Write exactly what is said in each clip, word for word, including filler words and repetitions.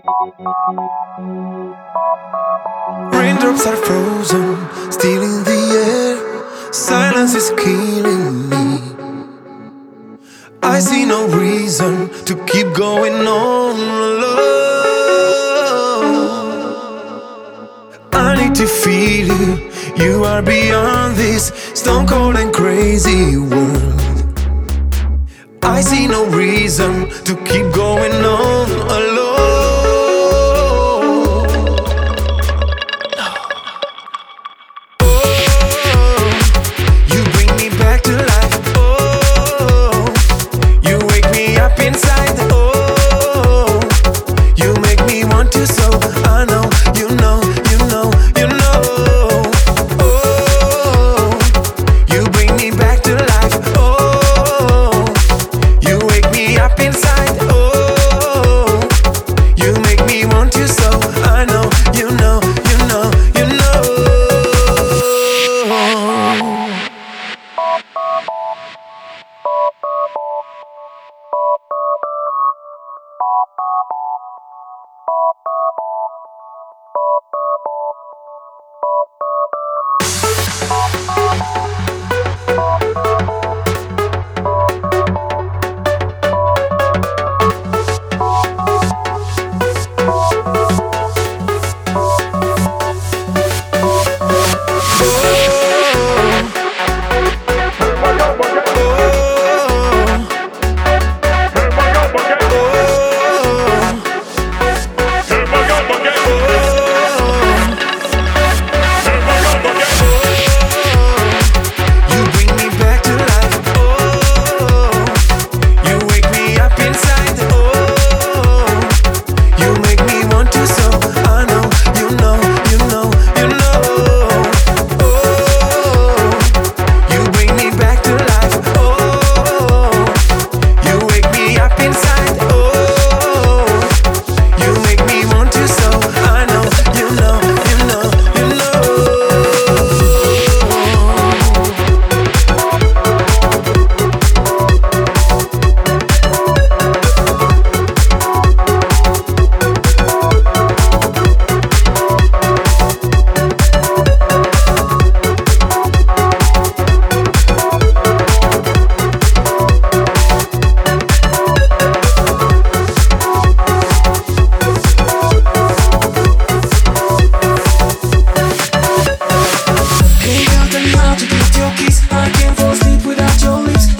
Raindrops are frozen, still in the air. Silence is killing me. I see no reason to keep going on alone. I need to feel you. You are beyond this stone cold and crazy world. I see no reason to keep going on alone.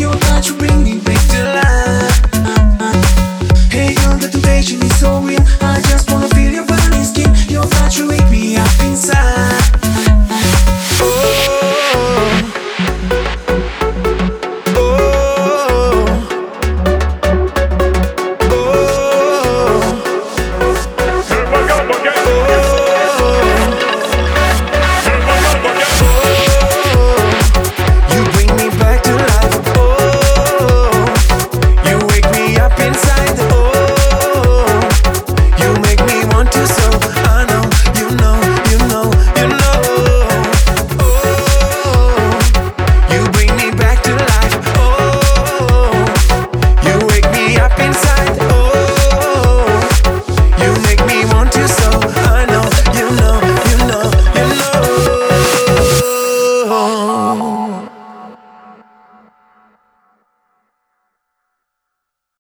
So real.